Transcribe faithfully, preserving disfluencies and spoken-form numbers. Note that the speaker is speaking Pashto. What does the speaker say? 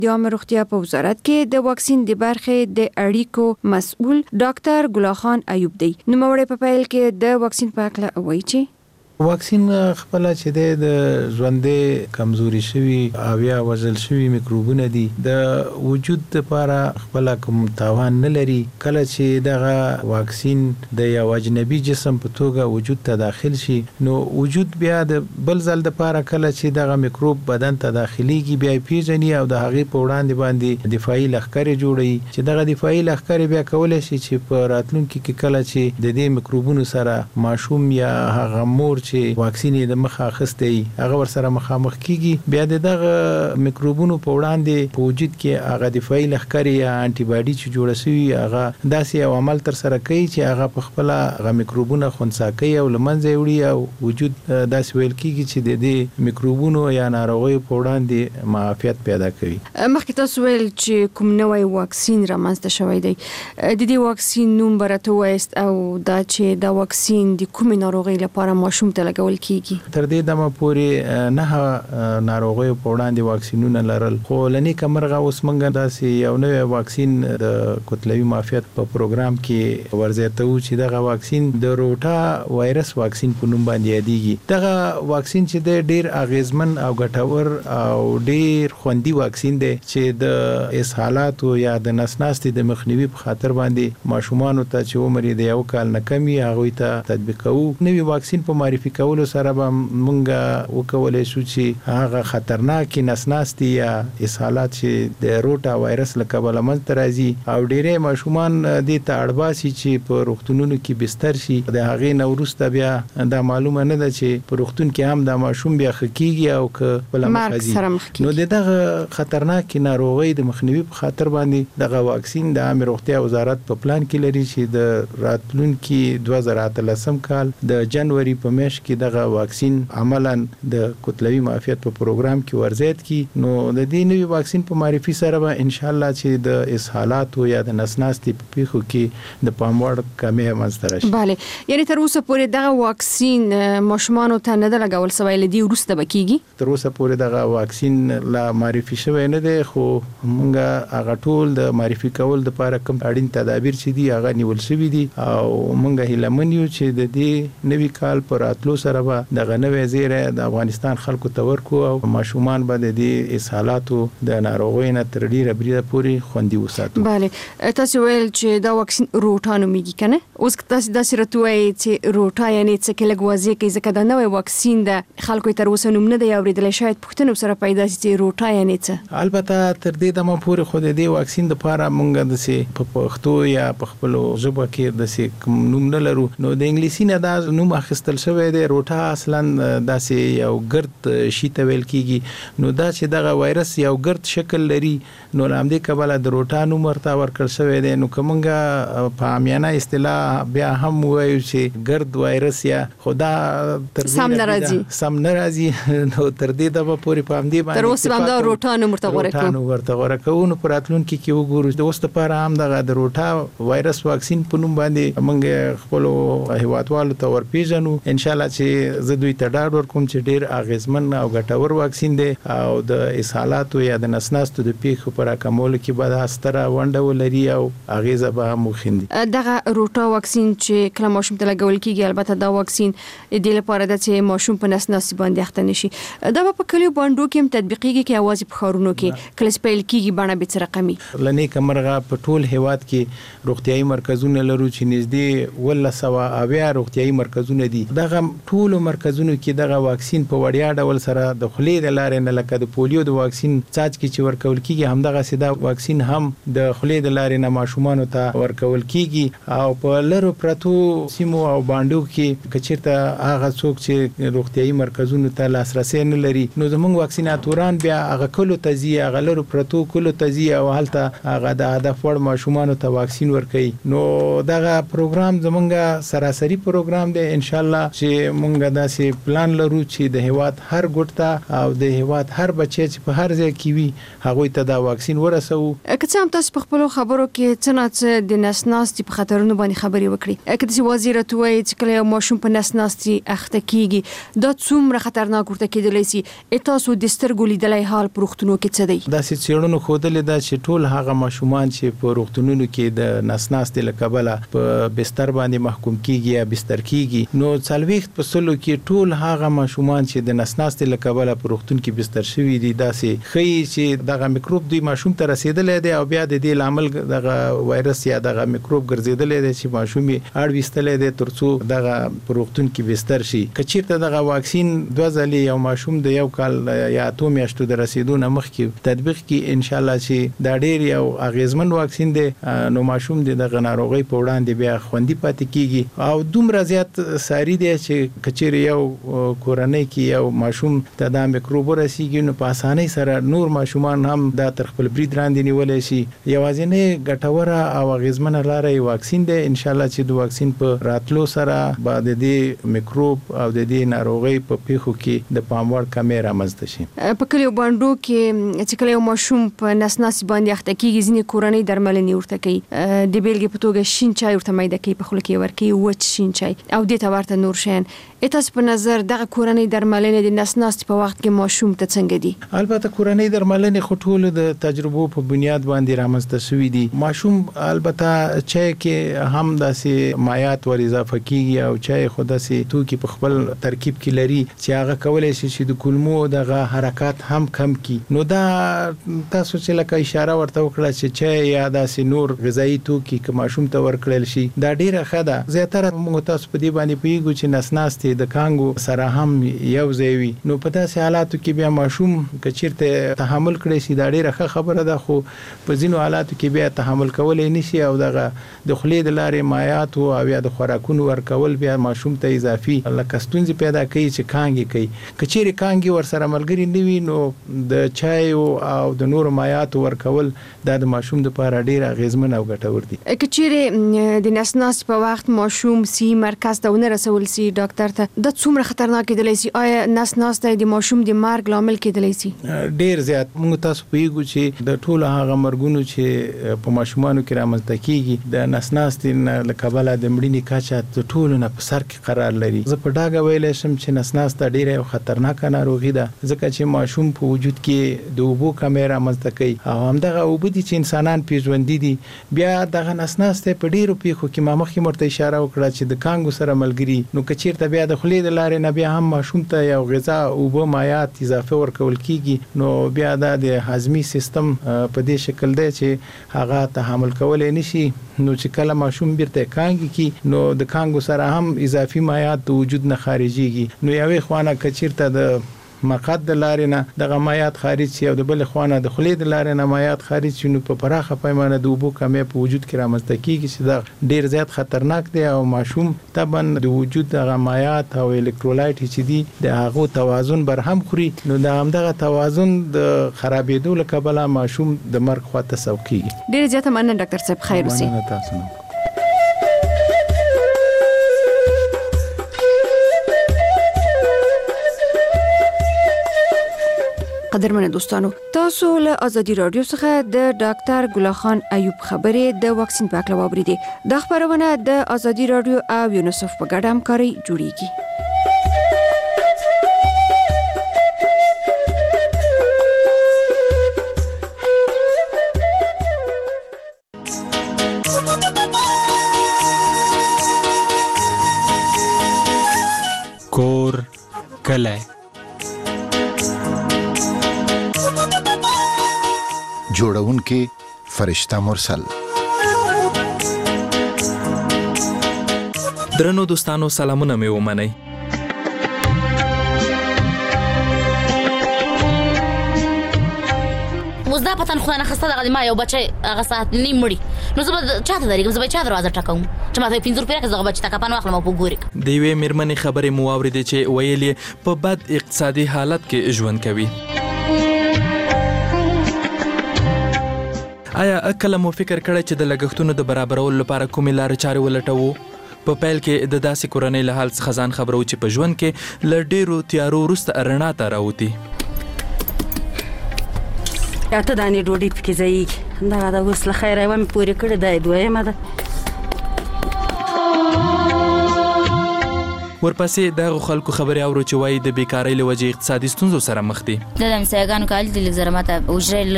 د عامه روغتیا په وزارت کې د واکسین د برخې د اړیکو مسؤل ډاکټر ګل خان ایوب دی. نو موري په پیل کې د واکسین په اړه وایي چې واکسین خپل چې د ژوندې کمزوري شوی او یا وژل شوی میکروبونه دي د وجود لپاره خپل کوم تاوان نه لري. کله چې دغه واکسین د یو اجنبي جسم په توګه وجود ته داخل شي نو وجود بیا د بل ځل لپاره کله چې دغه میکروب بدن ته داخليږي بیا پیژني او د هغه په وړاندې باندې دفاعي لښکر جوړي چې دغه دفاعي لښکر بیا کولای شي چې په راتلونکي کې کله چې د دې میکروبونو سره ماشوم یا هغه مور چې واکسین د مخه اخستې هغه ور سره مخامخ کیږي بیا دغه میکروبونو په وړاندې په وجود کې هغه دفاعي لښکر یا انټي باډي چې جوړ شوی هغه داسې یو عمل تر سره کوي چې هغه په خپل هغه میکروبونه خنثی کوي او لمنځه وړي او وجود داسې ویل کیږي چې د دې میکروبونو یا ناروغیو په وړاندې معافیت پیدا کوي. مخکې تاسو ویل چې کوم نوې واکسین رامنځته شوی دی. د دې واکسین نوم برته وایست او دا چې دا واکسین د کومې ناروغي لپاره ماشوم ته لګول کیږي؟ تر دې دمه پورې نه ناروغیو په وړاندې واکسینونه لرل خو لنی کمرغه اوس مونږ داسې یو نوې واکسین د کتلوي معافیت په پروګرام کې ورزیاتو چې دغه واکسین د روټا وایرس واکسین په نوم باندې یادېږي. دغه واکسین چې د ډیر اغیزمن او ګټور او ډیر خوندي واکسین دی چې د اسهالات او یا د نسناستي د مخنیوي په خاطر باندې ماشومان ته چې عمر یې د یو کال نه کمی هغه ته تطبیقو. نوې واکسین په معرفي کولو سره به مونږ وکولای شو چې هغه خطرناک نسناستي یا اسهالات چې د روټا وایرس له کبله منځ راځي او ډېرې ماشومان د ته اړباسي چې په روغتونونو کې بستر شي د هغې نه وروسته بیا دا معلومه نه ده چې په روغتون کې هم دا ماشوم بیا خکېږي او که بله مخ نو دغه خطرناک ناروغۍ د مخنیوي په خاطر باندې دغه واکسین د عامه روغتیا وزارت په پلان کې لري چې د راتلونکي دوه زره اتلسم کال د جنوري په میاشت کې دغه واکسین عملاً د کتلوي معافیت په پروګرام کې ورزیات کی. نو د دې نوې واکسین په معرفي سره به ان شاء الله چې د اسهالات او یا د نسناستي په پیښو کې د پاموړ کمی منځته راشي. bale یعنی تر اوسه پورې دغه واکسین ماشومان ته نه د لګول سوی لدی ورسته بکیږي؟ تر اوسه پورې دغه واکسین لا معرفي شوی نه دی خو مونږه هغه ټول د معرفي کول د لپاره کوم اړین تدابیر چې دي هغه نیول شوی دي او مونږه هیله من یو چې د دې نوې کال پر راتلو سره به دغه نوې زیره د افغانستان خلکو ته ورکو او ماشومان به د دې اسهالاتو د ناروغۍ نه تر ډیره بریده پورې خوندي وساتو. bale تاسو ویل چې دا واکسین روټا نومیږي کنه اوس تاسو د سرتوي چې روټا یعنی څه کې لګوازي کې ځکه دا نوې واکسین د خلکو تر اوسه نوم نه دی اوریدل شاید پښتنو سره پیدا شي روټا یعنی څه. البته تر دې دمه پورې خو د دې واکسین د لپاره مونږ د سي په پښتو یا په خپل ژبه کې د سي نوم نه لرو نو د انګلیسي نه دا نوم اخیستل شوی دی. روټا اصلا داسې یو ګرد شی ته ویل کیږي نو دا چې دغه وایرس یو ګرد شکل لري نو لامدې کبله د روټا نوم ورته ورکړل شوی دی. نو کومګه په عامیانه اصطلاح بیا هم وایو چې ګرد وایرس یا خدا تر سم ناراضي سم ناراضي نو تر دې د پورې پام دی باندې تر اوسه هم دا روټا نوم ورته ورکړو روټا نوم ورته ورکړو نو په راتلونکي کې وګورو د اوس لپاره هم دغه د روټا وایرس واکسین په نوم باندې موږ خپل هیوادوالو ته ورپیژنو ان شاء الله چې زه دوی ته ډاډ ورکوم چې ډیر اغیزمن او ګټور واکسین دی او د اسهالاتو یا د نسناستو د پیښو پر کمول کې به د ستره ونډه ولري او اغیزه به هم وخیندي. دغه روټا واکسین چې کله ماشوم ته لګول کیږي البته دا واکسین د لپاره د چې ماشوم په نسناستي باندې اخته نشي دا په کلیو باندې کې هم تطبیقیږي کې اواز په خارونو کې کله سپیل کیږي باندې به څه رقمي لنی کمرغه په ټول هیواد کې روغتيایي مرکزونه لرو چې نږدې ولله سوا اویا روغتيایي مرکزونه دي. دغه ټول مرکزونو کې دغه واکسین په وړیا ډول سره د خلې د لارې نه لکه د پولیو د واکسین څاڅ کې چې ورکول کیږي همدغه سیده واکسین هم د خلې د لارې نه ماشومان ته ورکول کیږي او په لرو پرتو سیمو او باندو کې کچیرته هغه څوک چې روغتيایي مرکزونو ته لاسرسي نه لري نو زموږ واکسیناتوران بیا هغه کلو تزیه هغه لرو پرتو کلو تزیه او هلته هغه د هدف وړ ماشومان ته واکسین ورکړي. نو دغه پروګرام زمونږه سراسری پروګرام دی ان شاء الله چې چې مونږ داسې پلان لرو چې د هیواد هر ګوټ ته او د هیواد هر بچی چې په هر ځای کې وي هغوی ته دا واکسین ورسو. که څه هم تاسو په خپل خبرو کې څه نه څه د نس ناستي په خطرونو باندې خبرې وکړي، که د وزیر ته وایي چې کله یو ماشوم په نس ناستي اخته کیږي دا څومره خطرناک ورته کېدلی سي، تاسو د سترګو لیدلای حال په روغتونونو کې څه دی؟ داسې څېړنو ښودلې ده چې ټول هغه ماشومان چې په روغتونونو کې د نس ناستي له کبله په بستر باندې محکوم کیږي یا بستر کیږي، نو څلوېښت په سلو کې ټول هغه ماشومان چې د نس ناستي له کبله په روغتون کې بستر شوي دي داسې ښیي چې دغه میکروب دوی ماشوم ته رسیدلی دی او بیا د دې لامل دغه وایرس یا دغه میکروب ګرځیدلی دی چې ماشوم یې اړ ویستلی دی ترڅو دغه په روغتون کې بستر شي. که چیرته دغه واکسین دوه ځلې یو ماشوم د یو کال یا اتو میاشتو د رسیدو نه مخکې تطبیق کړي، ان شاء الله چې دا ډیر یو اغیزمن واکسین دی، نو ماشوم د دغه ناروغۍ په وړاندې بیا خوندي پاتې کیږي. او دومره زیات ساري دی چې کچیر یو کورنۍ کې یو ماشوم ته دا میکروب ورسیږي نو په اسانۍ سره نور ماشومان هم دا تر خپل برید لاندې نیولی شي. یوازینۍ ګټوره او اغیزمنه لاره یې واکسین دی. ان شاء الله چې د واکسین په راتلو سره به د دې میکروب او د دې ناروغۍ په پیښو کې د پام وړ کمې رامنځته شي. په کلیو بانډو کې چې کله یو ماشوم په نس ناستي باندې اخته کیږي ځینې کورنۍ درملنې ورته کوي، د بیلګې په توګه شین چای ورته میده کوي، په خوله کې ورکوي وچ شین چای او دې ته ورته نور شیان. تاسو په نظر دغه کورنۍ درملنې د نس ناستي په وخت کې ماشوم ته څنګه دي؟ البته کورنۍ درملنې خو ټول د تجربو په بنیاد باندې رامنځته شوي دي. ماشوم البته چای کې هم داسې مایعات ور اضافه کیږي او چای خو داسې توکي په خپل ترکیب کې لري چې هغه کولای شي چې د کولمو دغه حرکات هم کم کی. نو دا تاسو چې لکه اشاره ورته وکړه چې چای یا داسې نور غذایی توکي که ماشوم ته ورکړل شي دا ډیره ښه ده. زیاتره موږ تاسو په دې باندې پوهیږو چې نس ناستي د کانګو سره هم یو ځای وي، نو په داسې حالاتو کې بیا ماشوم که چیرته تحمل کړی شي دا ډیره ښه خبره ده، خو په ځینو حالاتو کې بیا تحمل کولی نشي او دغه د خولې د لارې مایعات او یا د خوراکونو ورکول بیا ماشوم ته اضافي لکه ستونزې پیدا کوي چې کانګې کوي. که چیرې کانګې ورسره ملګري نه وي نو د چای او د نورو مایعاتو ورکول دا د ماشوم لپاره ډیر اغیزمن او ګټور دي. که چیرې د نس ناستي په وخت ماشوم سی مرکز ته ونه رسول سي ډاکټر ته، دا څومره خطرناک کېدلی سي؟ آیا نس ناستی د ماشوم د مرګ لامل کېدلی سي؟ ډیر زیات. موږ تاسو پوهیږو چې د ټولو هغه مرګونو چې په ماشومانو کې رامنځته کیږي د نس ناستي له کبله د مړینې کچه د ټولو نه په سر کې قرار لري. زه په ډاګه ویلی شم چې نس ناسته ډیره یو خطرناکه ناروغي ده، ځکه چې ماشوم په وجود کې د اوبو کمې رامنځته کوي او همدغه اوبه دي چې انسانان پې ژوندي دي. بیا دغه نس ناستی په ډیرو پیښو کې ما مخکې ورته اشاره وکړه چې د کانګو سره ملګري، نو که چیرته بیا د خولې د لارې نه بیا هم ماشوم ته یو غذا اوبه مایعات اضافه ورکول کیږي، نو بیا دا د هضمي سیستم په دې شکل دی چې هغه تحمل کولی نشي. نو چې کله ماشوم بیرته کانګي کی نو د کانګو سره هم اضافي مایعات د وجود نه خارجيږي. نو یوې خوانه که چیرته د مقعد د لارې نه دغه مایعات خارج شي او د بل خوانه د خولې د لارې نه مایعات خارج شي، نو په پراخه پیمانه د اوبو کمې په وجود کې رامنځته کیږي چې دا ډیر زیات خطرناک دی او ماشوم طبعا د وجود دغه مایعات او الکترولایت چې دي د هغه توازن بر هم خوري، نو د همدغه توازن د خرابېدو له کبله ماشوم د مرګ خواته سوق کیږي. ډیر زیات مننه ډاکټر صاحب، خیر اوسئ. مننه تاسو. قدرمن دوستانو، تاسو له ازادي رادیو څخه د ډاکټر ګل خان ایوب خبرې د واکسین په اړه واوریدې. د خبرونه د ازادي رادیو او یونیسف په ګډه همکاري جوړیږي. کور کلی جوړونکي فرشته مرسل. درنو دوستانو سلامونه مې ومنئ. اوس دا پتن خو نه خسته دغه ما یو بچی هغه ساعت نیم مړي، نو زه به چاته درېږم؟ زه به چا دروازه ټکوم چې ما ته پنځه روپۍ راکړه، زه هغه بچي ته کپن واخلم او په ګورې کړم. د یوې مېرمنې خبرې مو واورېدې چې ویل یې په بد اقتصادي حالت کې ژوند کوي. آیا کله مو فکر کړی چې د لګښتونو د برابرولو لپاره کومې لارې چارې ولټوو؟ په پیل کې د داسې کورنۍ له حال څخه ځان خبرو چې په ژوند کې له ډېرو تیارو وروسته رڼا ته راوتي. اته دانې ډوډۍ پکې ځایږي، دغه د اوس له خیره یوه مې پورې کړې، دا یې دویمه ده. ورپسې دغه خلکو خبرې اورو چې وایي د بیکارۍ له وجې اقتصادي ستونزو سره مخ دي. د همسایګانو کالي د لږ زره ماته اجرې